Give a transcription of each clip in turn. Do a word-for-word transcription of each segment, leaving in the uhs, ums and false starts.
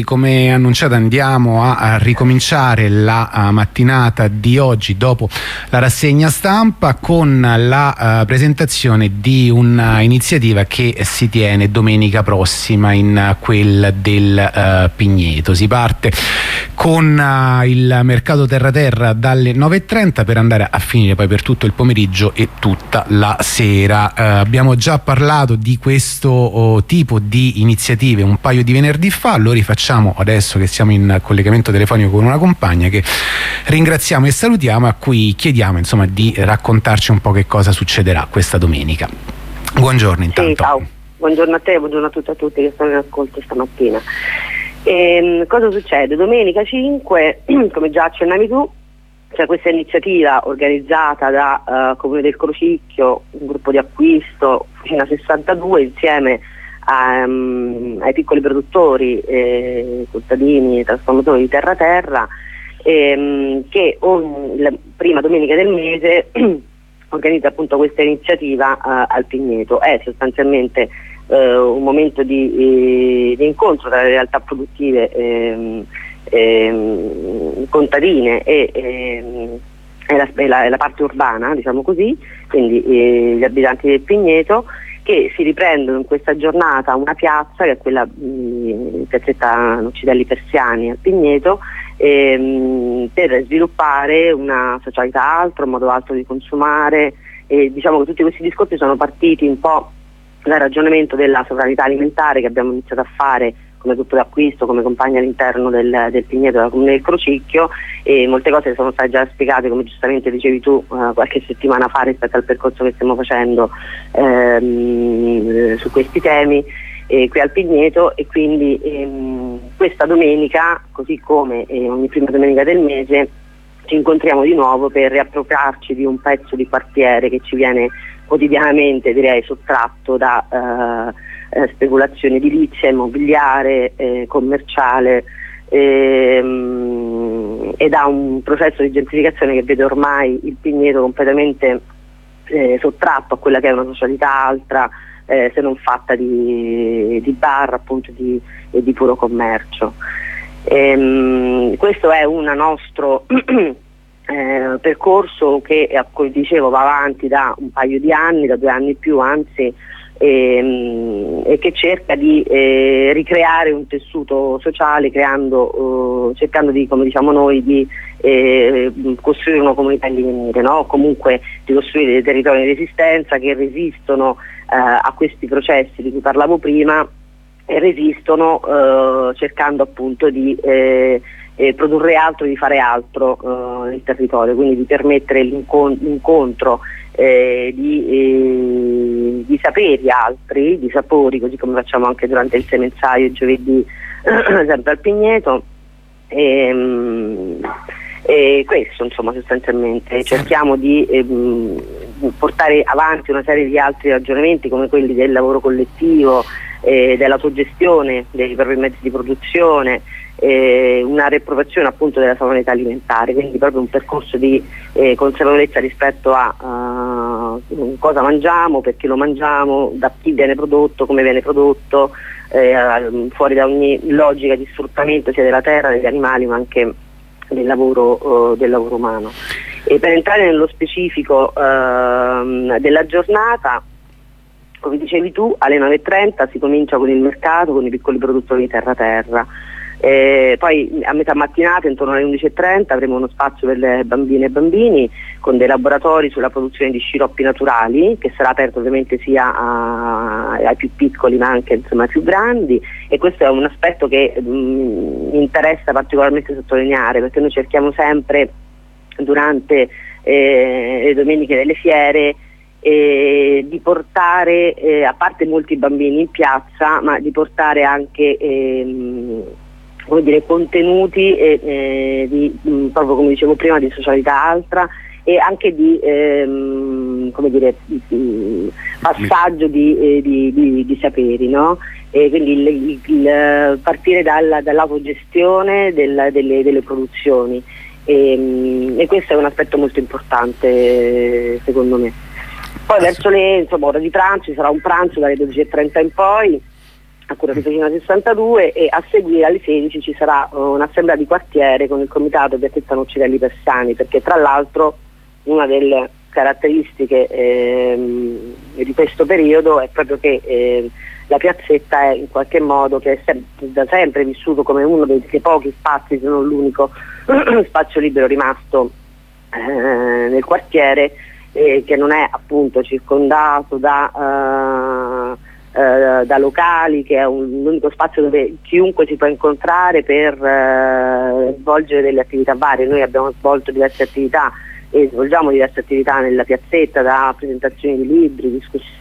Come annunciato andiamo a, a ricominciare la uh, mattinata di oggi dopo la rassegna stampa con la uh, presentazione di un'iniziativa che si tiene domenica prossima in uh, quel del uh, Pigneto. Si parte con uh, il mercato terra terra dalle nove e trenta per andare a finire poi per tutto il pomeriggio e tutta la sera. Uh, abbiamo già parlato di questo uh, tipo di iniziative un paio di venerdì fa, lo rifacciamo adesso che siamo in collegamento telefonico con una compagna che ringraziamo e salutiamo, a cui chiediamo insomma di raccontarci un po' che cosa succederà questa domenica. Buongiorno intanto. Sì, ciao, buongiorno a te, buongiorno a tutti e a tutti che sono in ascolto stamattina. E, cosa succede? Domenica cinque, come già accennavi tu, c'è questa iniziativa organizzata da uh, Comune del Crocicchio, un gruppo di acquisto, Fucina sessantadue, insieme Um, ai piccoli produttori, eh, contadini, trasformatori di terra terra, ehm, che ogni la prima domenica del mese organizza appunto questa iniziativa uh, al Pigneto. È sostanzialmente uh, un momento di, eh, di incontro tra le realtà produttive ehm, ehm, contadine e ehm, e la, e la, e la parte urbana, diciamo così, quindi eh, gli abitanti del Pigneto, che si riprendono in questa giornata una piazza che è quella mh, piazzetta Noccidelli Persiani al Pigneto, ehm, per sviluppare una socialità altra, un modo altro di consumare, e diciamo che tutti questi discorsi sono partiti un po' dal ragionamento della sovranità alimentare che abbiamo iniziato a fare come gruppo d'acquisto, come compagni all'interno del, del Pigneto, della Comune del Crocicchio, e molte cose sono state già spiegate, come giustamente dicevi tu, uh, qualche settimana fa rispetto al percorso che stiamo facendo ehm, su questi temi eh, qui al Pigneto, e quindi ehm, questa domenica, così come eh, ogni prima domenica del mese, ci incontriamo di nuovo per riappropriarci di un pezzo di quartiere che ci viene quotidianamente, direi, sottratto da uh, Eh, speculazione edilizia, immobiliare, eh, commerciale, ehm, ed ha un processo di gentrificazione che vede ormai il Pigneto completamente eh, sottratto a quella che è una socialità altra, eh, se non fatta di, di bar, appunto, di, e di puro commercio. Ehm, questo è un nostro eh, percorso che, come dicevo, va avanti da un paio di anni, da due anni più anzi, E, e che cerca di eh, ricreare un tessuto sociale, creando, eh, cercando di, come diciamo noi, di eh, costruire una comunità in divenire, no? Comunque di costruire dei territori di resistenza che resistono eh, a questi processi di cui parlavo prima, e resistono eh, cercando appunto di eh, eh, produrre altro, di fare altro eh, nel territorio, quindi di permettere l'incontro Eh, di, eh, di saperi altri, di sapori, così come facciamo anche durante il semenzaio il giovedì sempre al Pigneto, e, e questo insomma sostanzialmente cerchiamo di eh, portare avanti una serie di altri ragionamenti come quelli del lavoro collettivo, eh, dell'autogestione dei propri mezzi di produzione, eh, una riappropriazione appunto della sovranità alimentare, quindi proprio un percorso di eh, consapevolezza rispetto a uh, cosa mangiamo, perché lo mangiamo, da chi viene prodotto, come viene prodotto, eh, fuori da ogni logica di sfruttamento sia della terra, degli animali, ma anche del lavoro, uh, del lavoro umano. E per entrare nello specifico uh, della giornata, come dicevi tu, alle nove e trenta si comincia con il mercato, con i piccoli produttori di terra terra. Eh, poi a metà mattinata, intorno alle undici e trenta, avremo uno spazio per le bambine e bambini con dei laboratori sulla produzione di sciroppi naturali, che sarà aperto ovviamente sia a, ai più piccoli ma anche insomma ai più grandi, e questo è un aspetto che mi interessa particolarmente sottolineare, perché noi cerchiamo sempre durante eh, le domeniche delle fiere Eh, di portare, eh, a parte molti bambini in piazza, ma di portare anche ehm, come dire, contenuti eh, eh, di, mh, proprio come dicevo prima, di socialità altra, e anche di ehm, come dire, mh, passaggio di, eh, di, di, di saperi, no? E quindi il, il, il partire dalla, dall'autogestione del, delle, delle produzioni, e, e questo è un aspetto molto importante secondo me. Poi verso le insomma, ore di pranzo ci sarà un pranzo dalle dodici e trenta in poi, a cura di Ficino sessantadue, e a seguire alle sedici ci sarà uh, un'assemblea di quartiere con il comitato Piazzetta Nocitelli Persani, perché tra l'altro una delle caratteristiche ehm, di questo periodo è proprio che eh, la piazzetta è in qualche modo, che è sem- da sempre vissuto come uno dei, dei pochi spazi, se non l'unico spazio libero rimasto eh, nel quartiere, eh, che non è appunto circondato da, uh, uh, da locali, che è un, l'unico spazio dove chiunque si può incontrare per uh, svolgere delle attività varie. Noi abbiamo svolto diverse attività e svolgiamo diverse attività nella piazzetta, da presentazioni di libri, discussioni,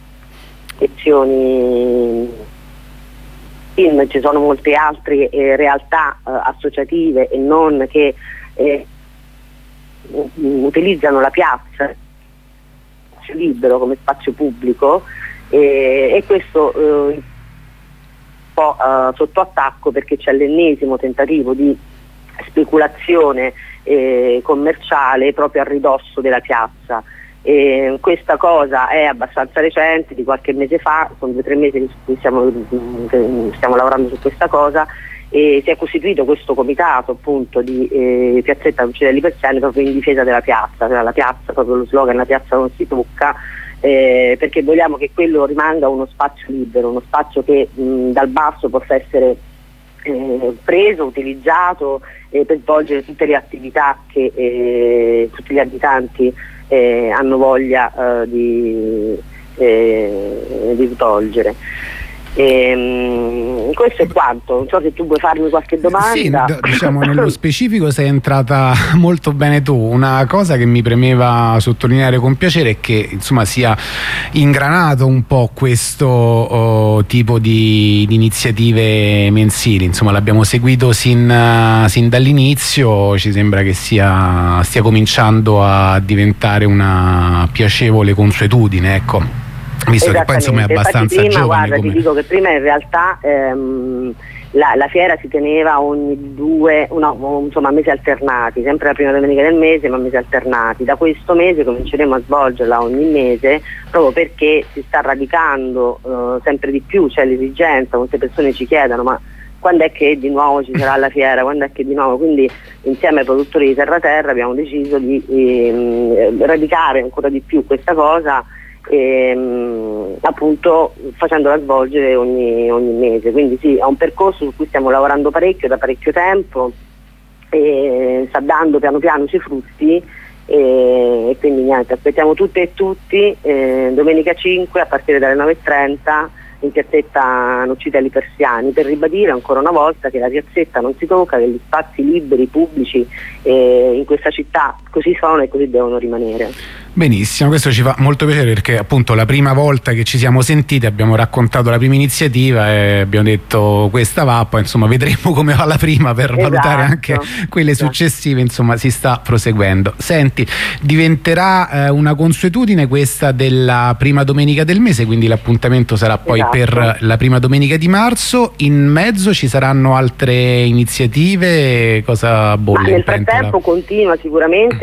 lezioni, film. Ci sono molte altre eh, realtà eh, associative e non che eh, utilizzano la piazza libero come spazio pubblico, eh, e questo eh, un po' eh, sotto attacco, perché c'è l'ennesimo tentativo di speculazione eh, commerciale proprio a ridosso della piazza. E questa cosa è abbastanza recente, di qualche mese fa, sono due o tre mesi che stiamo, stiamo lavorando su questa cosa, e si è costituito questo comitato appunto di eh, Piazzetta Nocitelli Persani proprio in difesa della piazza, cioè la piazza, proprio lo slogan "la piazza non si tocca", eh, perché vogliamo che quello rimanga uno spazio libero, uno spazio che mh, dal basso possa essere eh, preso, utilizzato eh, per svolgere tutte le attività che eh, tutti gli abitanti Eh, hanno voglia eh, di, eh, di svolgere. E, questo è quanto. Non so se tu vuoi farmi qualche domanda. Sì, d- diciamo nello specifico sei entrata molto bene tu. Una cosa che mi premeva sottolineare con piacere è che insomma sia ingranato un po' questo oh, tipo di, di iniziative mensili. Insomma, l'abbiamo seguito sin, uh, sin dall'inizio, ci sembra che sia, stia cominciando a diventare una piacevole consuetudine, ecco. Visto che poi insomma è abbastanza prima, giovane. Guarda, come... ti dico che prima in realtà ehm, la, la fiera si teneva ogni due, no, insomma mesi alternati, sempre la prima domenica del mese, ma mesi alternati. Da questo mese cominceremo a svolgerla ogni mese, proprio perché si sta radicando eh, sempre di più, c'è l'esigenza, molte persone ci chiedono ma quando è che di nuovo ci sarà la fiera, quando è che di nuovo, quindi insieme ai produttori di Terra Terra abbiamo deciso di eh, radicare ancora di più questa cosa, E, appunto facendola svolgere ogni, ogni mese. Quindi sì, è un percorso su cui stiamo lavorando parecchio, da parecchio tempo, e sta dando piano piano i suoi frutti, e, e quindi niente, aspettiamo tutte e tutti eh, domenica cinque a partire dalle nove e trenta in piazzetta Nocitelli Persani, per ribadire ancora una volta che la piazzetta non si tocca, che gli spazi liberi, pubblici eh, in questa città così sono e così devono rimanere. Benissimo, questo ci fa molto piacere, perché appunto la prima volta che ci siamo sentiti abbiamo raccontato la prima iniziativa e abbiamo detto questa va, poi insomma vedremo come va la prima per esatto, valutare anche quelle esatto. successive, insomma si sta proseguendo. Senti, diventerà eh, una consuetudine questa della prima domenica del mese, quindi l'appuntamento sarà poi esatto. per la prima domenica di marzo. In mezzo ci saranno altre iniziative? Cosa bolle? Ma nel frattempo continua sicuramente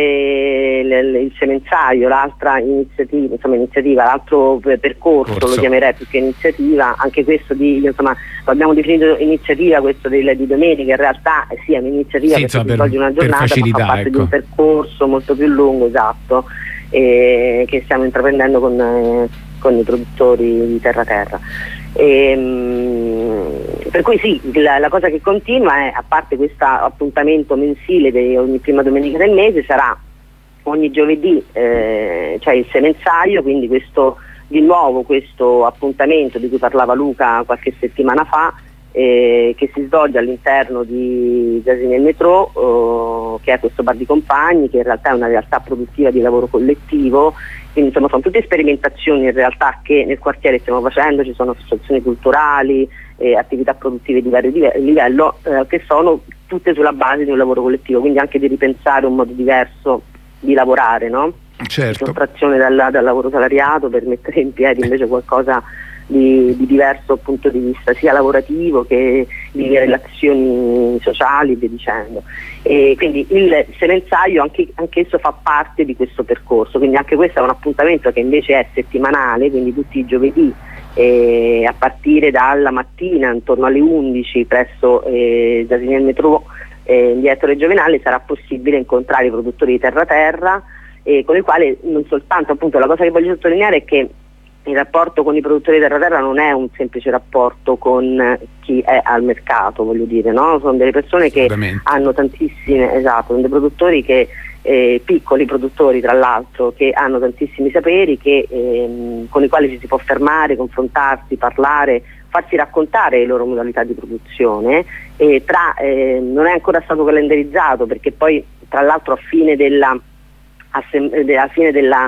il, il semenzaio, l'altra iniziativa, insomma iniziativa, l'altro percorso, Corso. lo chiamerei più che iniziativa, anche questo di, insomma, lo abbiamo definito iniziativa, questo di, di domenica, in realtà sì, è un'iniziativa sì, perché si svolge una giornata, ma fa parte ecco. di un percorso molto più lungo, esatto, eh, che stiamo intraprendendo con, eh, con i produttori di Terra Terra. E, mh, per cui sì, la, la cosa che continua è, a parte questo appuntamento mensile di ogni prima domenica del mese, sarà ogni giovedì eh, c'è il semenzaio, quindi questo di nuovo questo appuntamento di cui parlava Luca qualche settimana fa, eh, che si svolge all'interno di Asini e Metro, eh, che è questo bar di compagni, che in realtà è una realtà produttiva di lavoro collettivo. Quindi insomma sono tutte sperimentazioni in realtà che nel quartiere stiamo facendo, ci sono associazioni culturali, eh, attività produttive di vario livello, eh, che sono tutte sulla base di un lavoro collettivo, quindi anche di ripensare un modo diverso di lavorare, no? Certo. Sottrazione dal, dal lavoro salariato per mettere in piedi invece qualcosa di, di diverso dal punto di vista sia lavorativo che di relazioni sociali e via dicendo. E quindi il semenzaio anche, anch'esso fa parte di questo percorso, quindi anche questo è un appuntamento che invece è settimanale, quindi tutti i giovedì E a partire dalla mattina intorno alle undici presso eh, Giacinel Metro eh, in via Ettore Giovenale sarà possibile incontrare i produttori di terra terra, eh, con i quali non soltanto, appunto, la cosa che voglio sottolineare è che il rapporto con i produttori di terra terra non è un semplice rapporto con chi è al mercato, voglio dire, no? Sono delle persone che hanno tantissime, esatto, sono dei produttori che Eh, piccoli produttori tra l'altro che hanno tantissimi saperi, che, ehm, con i quali ci si può fermare, confrontarsi, parlare, farsi raccontare le loro modalità di produzione. E tra, eh, non è ancora stato calendarizzato perché poi tra l'altro a fine della, a fine della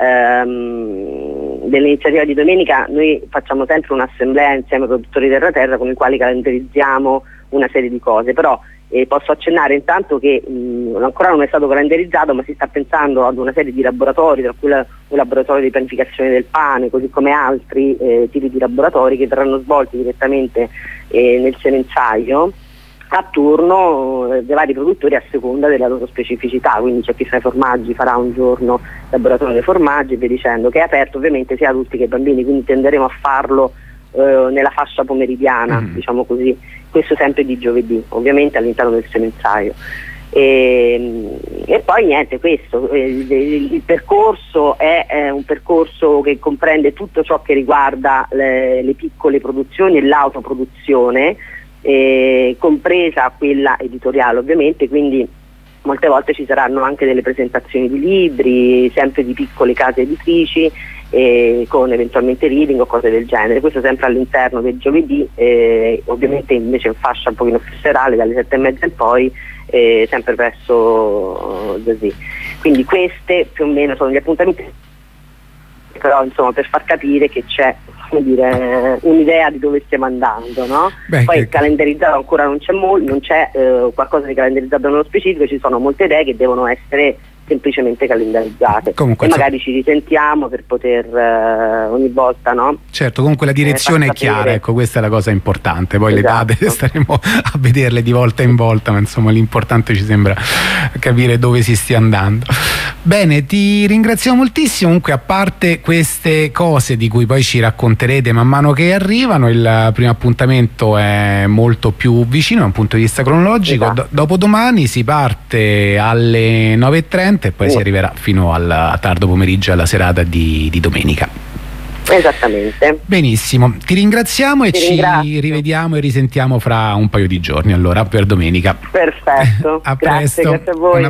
ehm, dell'iniziativa di domenica noi facciamo sempre un'assemblea insieme ai produttori terra terra con i quali calendarizziamo una serie di cose, però Eh, posso accennare intanto che mh, ancora non è stato calendarizzato, ma si sta pensando ad una serie di laboratori, tra cui la, un laboratorio di pianificazione del pane, così come altri eh, tipi di laboratori che verranno svolti direttamente eh, nel semenzaio a turno eh, dei vari produttori a seconda della loro specificità. Quindi c'è chi fa i formaggi, farà un giorno laboratorio dei formaggi e via dicendo, che è aperto ovviamente sia adulti che bambini, quindi tenderemo a farlo eh, nella fascia pomeridiana, mm. diciamo così. Questo sempre di giovedì, ovviamente all'interno del semenzaio. E, e poi niente, questo, il, il, il percorso è, è un percorso che comprende tutto ciò che riguarda le, le piccole produzioni e l'autoproduzione, eh, compresa quella editoriale ovviamente, quindi molte volte ci saranno anche delle presentazioni di libri, sempre di piccole case editrici, Eh, con eventualmente reading o cose del genere, questo sempre all'interno del giovedì, eh, ovviamente invece in fascia un pochino più serale dalle sette e mezza in poi, eh, sempre presso così. Quindi queste più o meno sono gli appuntamenti, però insomma per far capire che c'è, come dire, un'idea di dove stiamo andando, no? Beh, poi che... calendarizzato ancora non c'è, mol- non c'è eh, qualcosa di calendarizzato nello specifico, ci sono molte idee che devono essere semplicemente calendarizzate. Comunque, e magari ci risentiamo per poter uh, ogni volta, no? Certo, comunque la direzione eh, è chiara, ecco, questa è la cosa importante. Poi esatto. Le date staremo a vederle di volta in volta, ma insomma l'importante ci sembra capire dove si stia andando. Bene, ti ringraziamo moltissimo. Comunque, a parte queste cose di cui poi ci racconterete man mano che arrivano, il primo appuntamento è molto più vicino da un punto di vista cronologico. Esatto. Dopodomani si parte alle nove e trenta e poi uh. si arriverà fino al tardo pomeriggio, alla serata di, di domenica. Esattamente. Benissimo, ti ringraziamo e ti ci ringrazio. rivediamo e risentiamo fra un paio di giorni allora per domenica. Perfetto. A grazie, presto. Grazie a voi. Una